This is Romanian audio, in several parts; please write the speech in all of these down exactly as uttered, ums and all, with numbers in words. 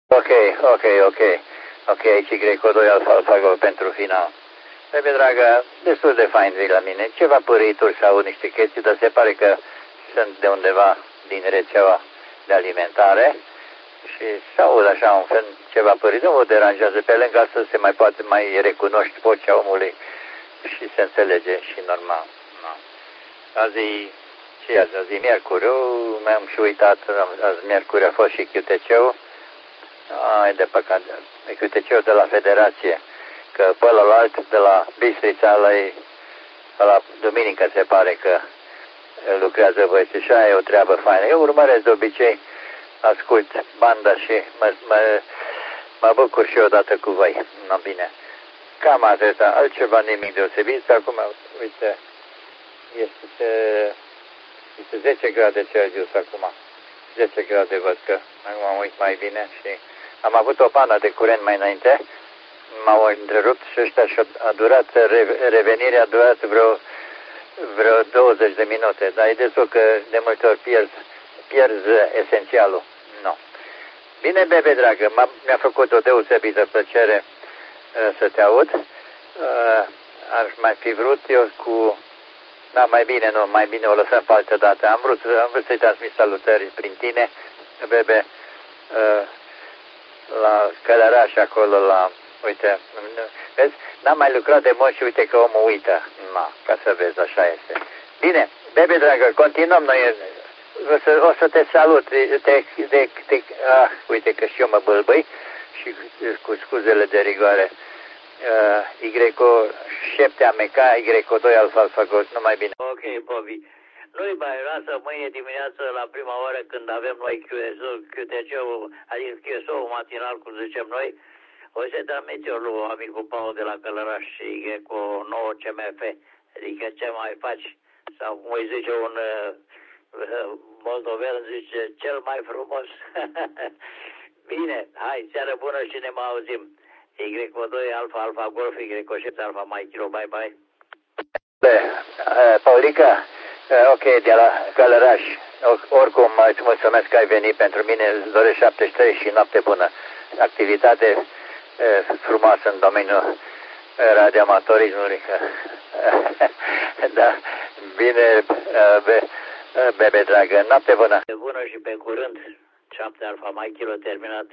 Ok, ok, ok. Ok, aici Greco doi Alfa Alfa Golf pentru final. Bebe dragă, destul de fain vii la mine. Ceva părâituri sau niște chestii, dar se pare că sunt de undeva din rețeaua de alimentare și se aud așa un fel ceva părit. Nu o deranjează pe lângă asta, se mai poate mai recunoști vocea omului și se înțelege și normal. No. Azi, ce azi? Azi miercuri, mi-am și uitat, azi miercuri a fost și Q T C-ul. Ai de păcat, Q T C-ul de la Federație, că pe ălalt de la Bistrița, la, la duminică se pare că lucrează băieții și aia e o treabă faină. Eu urmăresc de obicei, ascult banda și mă, mă, mă bucur și odată cu voi. No, bine. Cam atâta, altceva nimic deosebit. Acum, uite, este, este zece grade Celsius acum. zece grade văd că acum mă uit mai bine și am avut o pană de curent mai înainte. M-au întrerupt și ăștia și a durat, revenirea a durat vreo, vreo douăzeci de minute. Dar e destul că de multe ori pierzi, pierzi esențialul. No. Bine, bebe dragă, mi-a făcut o deosebită plăcere uh, să te aud. Uh, aș mai fi vrut eu cu... Da, mai bine, nu, mai bine o lăsăm pe altă dată. Am vrut, am vrut să-i transmit salutări prin tine, bebe, uh, la Călăraș acolo, la... Uite, vezi, n-am mai lucrat de mult și uite că omul uită. Na, ca să vezi, așa este. Bine, bebe dragă, continuăm noi. O să, o să te salut. Te, te, te, te, ah, uite că și eu mă bâlbâi și cu scuzele de rigoare. Uh, Y șapte A M K, Y doi Alfa Alfa Golf, numai bine. Ok, Bobby. Nu-i mai lasă mâine dimineață la prima oră când avem noi Q T C-ul, adică Q S O-ul matinal, cum zicem noi. O să transmit eu lui amicul Paul de la Călăraș și e cu o nouă C M F, adică ce mai faci, sau cum îi zice un uh, moldoven, zice cel mai frumos. Bine, hai, seară bună și ne mai auzim. Y doi Alfa Alfa Golf, Y șapte Alfa Mike Kilo, bye bye. Uh, Paulica, uh, ok, de la Călăraș, oricum îți mulțumesc că ai venit pentru mine, îți doresc șaptezeci și trei și noapte bună. Activitate frumoasă în domeniul radioamatorismului. Da, bine, be, bebe dragă, noapte bună. Bună și pe curând, șapte Alfa Mike Kilo terminat.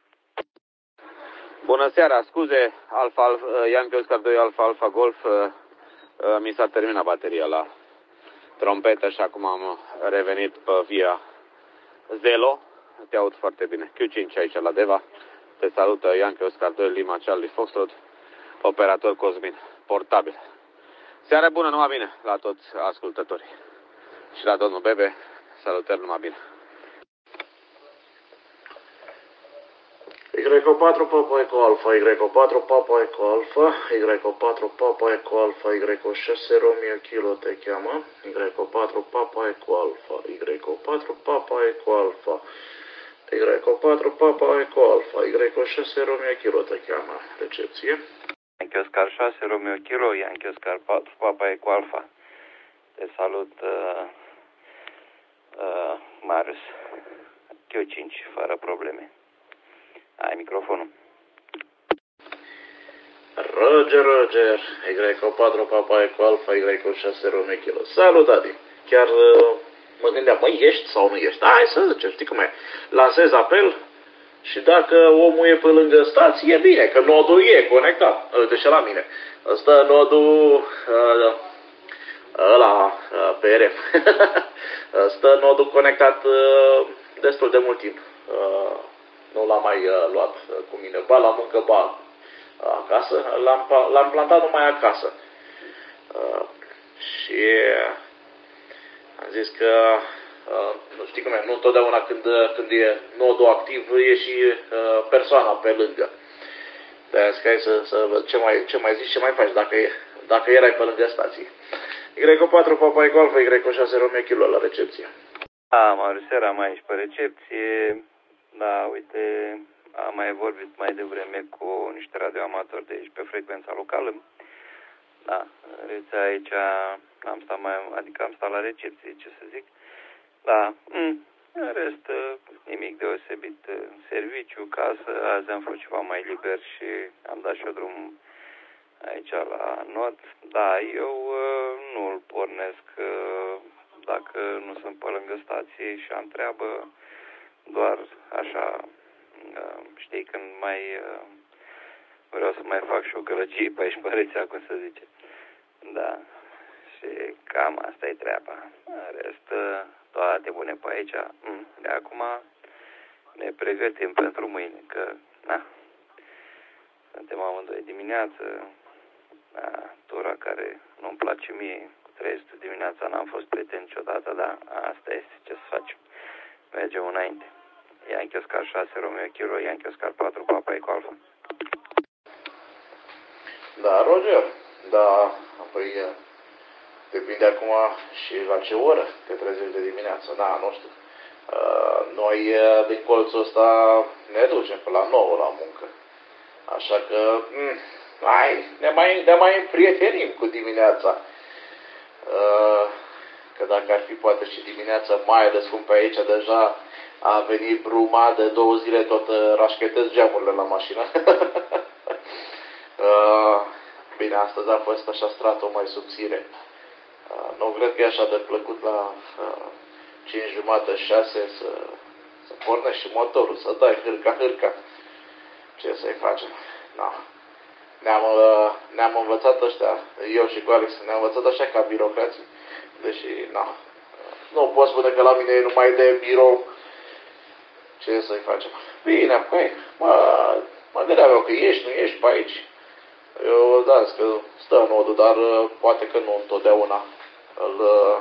Bună seara, scuze, Alfa, Alfa, Yankee Oscar doi Alfa Alfa Golf, mi s-a terminat bateria la trompetă și acum am revenit pe via Zelo, te aud foarte bine. Q cinci aici la Deva, te salută Yankee Oscar doi Lima Charlie Foxtrot, operator Cosmin, portabil. Seara bună, numai bine la toți ascultătorii și la domnul Bebe, salutări, numai bine. Y patru Papa Eco Alfa, Y patru Papa Eco Alfa, Y patru Papa Eco Alfa, Y șase Romeo Kilo te cheamă, Y patru Papa Eco Alfa, Y patru Papa Eco Alfa, Y patru Papa Eco Alfa, Y șase Romeo Kilo te cheamă, recepție. Yankee Oscar șase Romeo Kilo, Yankee Oscar patru Papa Eco Alfa. Te salut, uh, uh, Marius. Q cinci, fără probleme. Ai microfonul. Roger, Roger, Y patru Papa Eco Alfa, Y șase Romeo Kilo. Salut, Adi. Chiar uh, mă gândeam, măi, ești sau nu ești? Hai să zicem, știi cum e. Lansez apel și dacă omul e pe lângă stație, e bine, că nodul e conectat. Uite și la mine. Ăsta nodul uh, ăla uh, P R M. Ăsta nodul conectat uh, destul de mult timp. Uh, Nu l-am mai uh, luat uh, cu mine, ba la muncă, ba uh, acasă. L-am plantat numai acasă. Uh, și am zis că, uh, nu știi cum e, nu întotdeauna când, când e nodul activ, e și uh, persoana pe lângă. De-aia zic, hai să, să văd ce mai, ce mai zici, ce mai faci, dacă, e, dacă erai pe lângă stație. Y patru Papa Eco Alfa, Y șase Romeo Kilo la recepție. Da, Marius, seara mai aici pe recepție. Da, uite, am mai vorbit mai devreme cu niște radioamatori de aici pe frecvența locală. Da, rețea aici am stat mai, adică am stat la recepție, ce să zic. Da, mm, În rest, nimic deosebit. Serviciu, casă, azi am fost ceva mai liber și am dat și eu drum aici la Nord. Da, eu nu îl pornesc dacă nu sunt pe lângă stație și am treabă, doar așa, știi, când mai vreau să mai fac și o gălăgie pe aici pe rețea, cum să zice. Da, și cam asta e treaba. În rest, toate bune pe aici. De acum ne pregătim pentru mâine, că, na, suntem amândoi dimineață. Da, tura care nu-mi place mie, cu trei sute dimineața n-am fost prieten niciodată, dar asta este, ce să facem. Mergem înainte. Yankee Oscar șase, Romeo Kilo, Yankee Oscar patru, Papa Eco Alpha. Da, Roger, da, apoi depinde acum și la ce oră te trezești de dimineață, da, nu știu. Uh, noi din colțul ăsta ne ducem pe la nouă la muncă, așa că mm, hai, ne mai, ne mai împrietenim cu dimineața. Uh, că dacă ar fi poate și dimineața, mai ales cum pe aici deja a venit bruma de două zile, tot rașchetez geamurile la mașină. uh, bine, astăzi a fost așa stratul mai subțire. Uh, nu cred că e așa de plăcut la uh, cinci jumate, șase să, să pornești și motorul, să dai hârca, hârca. Ce să-i facem? No. Ne-am, uh, ne-am învățat ăștia, eu și cu Alex, ne-am învățat așa ca birocrații, deși, no, nu pot spune că la mine e numai de birou. Ce să-i facem? Bine, apoi, mă, mă gândeam eu că ești, nu ești pe aici. Eu, da, zic că stă nodul, dar uh, poate că nu întotdeauna îl, uh,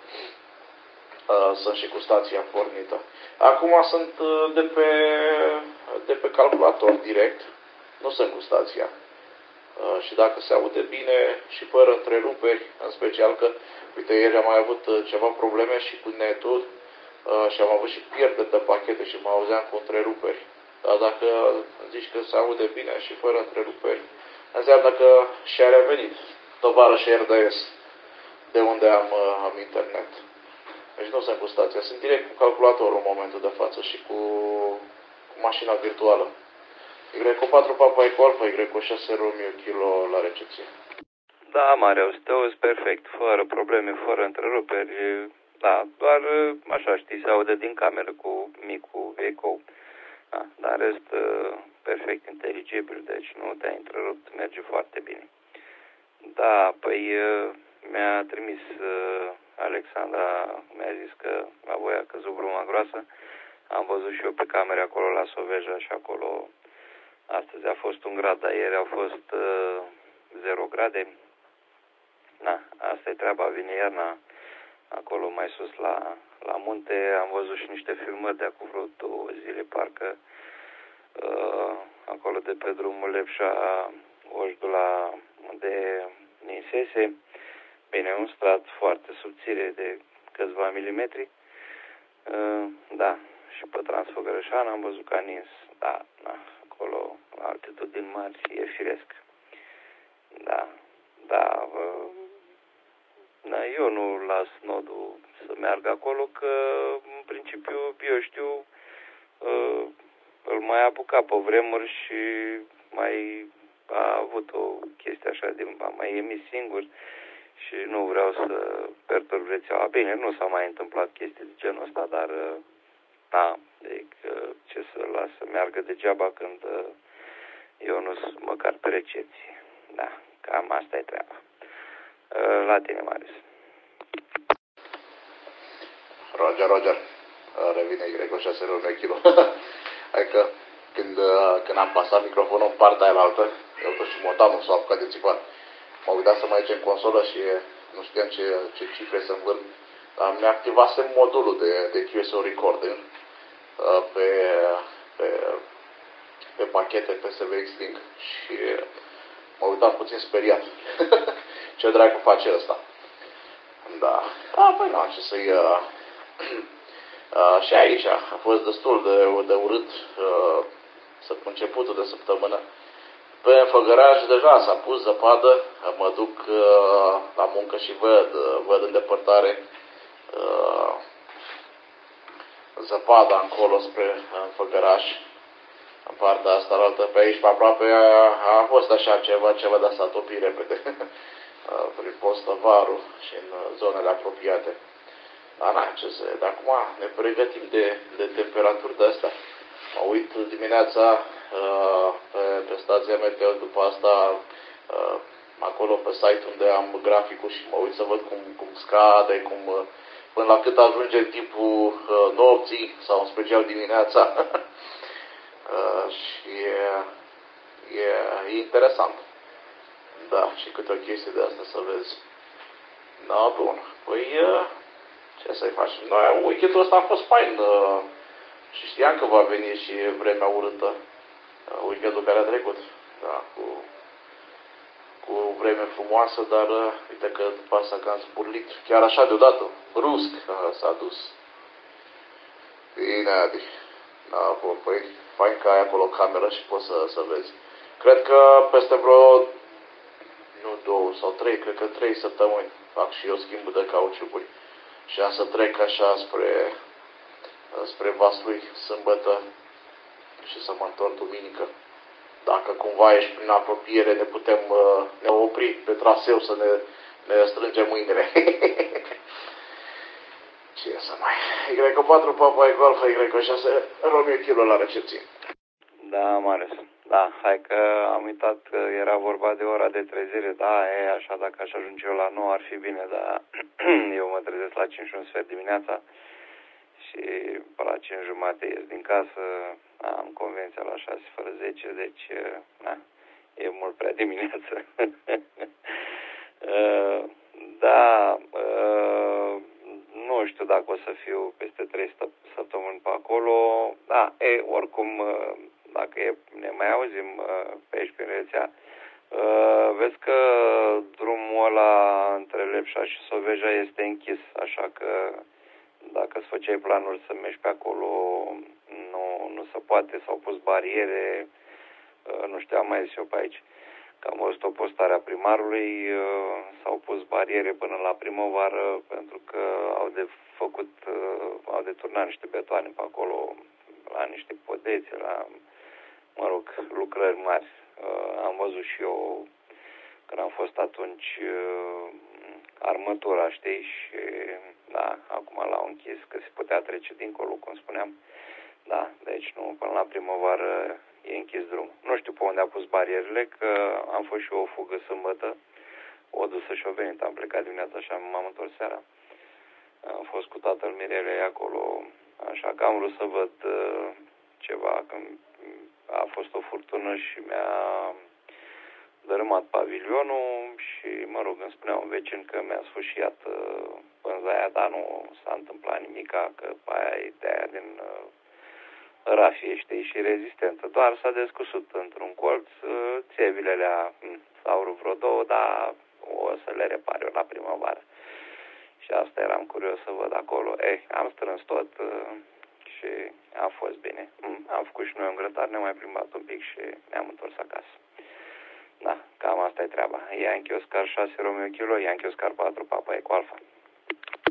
uh, sunt și cu stația pornită. Acum sunt uh, de, pe, de pe calculator direct, nu sunt cu stația. Uh, și dacă se aude bine și fără întreruperi, în special că, uite, ieri am mai avut uh, ceva probleme și cu netul uh, și am avut și pierderi de pachete și mă auzeam cu întreruperi. Dar dacă zici că se aude bine și fără întreruperi, înseamnă că și-a revenit tovarăș R D S, de unde am, uh, am internet. Deci nu sunt cu stația, sunt direct cu calculatorul în momentul de față și cu, cu mașina virtuală. Y patru Papa Eco Alpha, Y șase Romeo Kilo la recepție. Da, Marius, te auzi perfect, fără probleme, fără întreruperi. Da, doar așa, știi, se aude din cameră cu micul eco. Da, dar rest perfect inteligibil, deci nu te-ai întrerupt, merge foarte bine. Da, păi mi-a trimis Alexandra, mi-a zis că la voi a căzut bruma groasă. Am văzut și eu pe camere acolo la Soveja și acolo astăzi a fost un grad, dar ieri au fost uh, zero grade. Na, asta e treaba, vine iarna acolo mai sus la, la munte. Am văzut și niște filmări de acum vreo două zile, parcă uh, acolo de pe drumul Lepșa, Oșdu la de ninsese. Bine, un strat foarte subțire de câțiva milimetri. Uh, da, și pe Transfăgărășan am văzut că a nins. Da, na, acolo, la altitudini mari, e firesc. Da, da, uh, na, eu nu las nodul să meargă acolo, că în principiu, eu știu, uh, îl mai apuca pe vremuri și mai a avut o chestie așa, de, a mai emis singur și nu vreau să perturb rețeaua. Bine, nu s-a mai întâmplat chestii de genul ăsta, dar da, adică ce să las să meargă degeaba când eu nu sunt măcar pe recepție. Da, cam asta e treaba. La tine, Marius. Roger, Roger. Revine Y șase Romeo Kilo. Hai că când, când am pasat microfonul în partea aia altă, eu tot și motanul s-a apucat de țipat. Mă uitam să mai aici în consolă și nu știam ce, ce cifre să învârn. Dar mi-activasem modulul de, de Q S O Recording pe, pe, pe pachete P S V X-Link și mă uitam puțin speriat. Ce dracu face ăsta? Da. A, păi nu, ce să-i... Uh, uh, și aici a fost destul de, de urât uh, să începutul de săptămână. Pe Făgăraș deja s-a pus zăpadă, mă duc uh, la muncă și văd, uh, văd în depărtare uh, zăpada încolo spre în Făgăraș, în partea asta altă, pe aici, pe aproape, a, a fost așa ceva, ceva de s-a topit repede, prin Postăvaru și în zonele apropiate. Dar n-ai ce să... De acum ne pregătim de, de temperaturi de astea. Mă uit dimineața uh, pe, pe stația meteo, după asta uh, acolo pe site unde am graficul și mă uit să văd cum, cum scade, cum, uh, până la cât ajunge tipul uh, nopții sau în special dimineața. uh, și e, e, e interesant. Da, și câte o chestie de asta să vezi. Da, bun. Păi, uh, ce să-i facem? Noi, weekendul ăsta a fost fain. Uh, și știam că va veni și vremea urâtă. Uh, weekendul care a trecut. Da, cu, cu vreme frumoasă, dar uh, uite că după asta că am zburlit. Chiar așa deodată. Brusc uh, s-a dus. Bine, Adi. Da, bun, păi, fain că ai acolo cameră și poți să, să vezi. Cred că peste vreo nu două sau trei, cred că trei săptămâni fac și eu schimb de cauciucuri. Și am să trec așa spre, spre Vaslui sâmbătă și să mă întorc duminică. Dacă cumva ești prin apropiere, ne putem ne opri pe traseu să ne, ne strângem mâinile. Ce să mai... Y patru Papa Eco Alfa, Y șase Romeo Kilo la recepție. Da, Marius. Da, hai că am uitat că era vorba de ora de trezire. Da, e așa, dacă aș ajunge eu la nouă ar fi bine, dar eu mă trezesc la cinci și un sfert dimineața și pe la cinci jumate ies din casă. Am convenția la șase fără zece, deci na, e mult prea dimineață. Da, nu știu dacă o să fiu peste trei săptămâni pe acolo. Da, e, oricum, dacă e, ne mai auzim pe aici prin rețea, vezi că drumul ăla între Lepșa și Soveja este închis, așa că dacă îți făceai planul să mergi pe acolo, nu, nu se poate, s-au pus bariere, nu știu, am mai zis eu pe aici. Că am văzut o postare a primarului, s-au pus bariere până la primăvară pentru că au de făcut, au de turnat niște betoane pe acolo, la niște podețe, la, mă rog, lucrări mari. Am văzut și eu, când am fost atunci, armătura, știi, și da, acum l-au închis, că se putea trece dincolo, cum spuneam. Da, deci nu, până la primăvară e închis drumul. Nu știu pe unde a pus barierele, că am fost și eu o fugă sâmbătă, o dusă și o venit, am plecat dimineața și m-am întors seara. Am fost cu tatăl Mirelei acolo, așa că am vrut să văd uh, ceva, că a fost o furtună și mi-a dărâmat pavilionul și, mă rog, îmi spunea un vecin că mi-a sfâșiat uh, pânza aia, dar nu s-a întâmplat nimica, că aia e de aia din... Uh, rafie, știi, și rezistentă. Doar s-a descusut într-un colț, țevile alea s-au rupt vreo două, dar o să le repar eu la primăvară. Și asta eram curios să văd acolo. Eh, am strâns tot și a fost bine. Am făcut și noi un grătar, ne-am mai plimbat un pic și ne-am întors acasă. Da, cam asta e treaba. Yankee Oscar șase Romeo Kilo, Yankee Oscar patru Papa Eco Alfa.